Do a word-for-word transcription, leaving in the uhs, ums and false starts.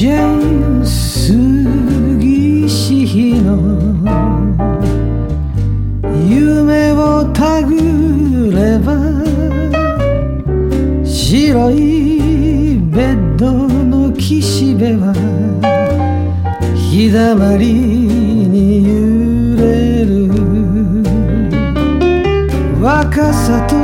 ジェーン杉氏の夢をたぐれば白いベッドの岸辺は日だまりに揺れる若さと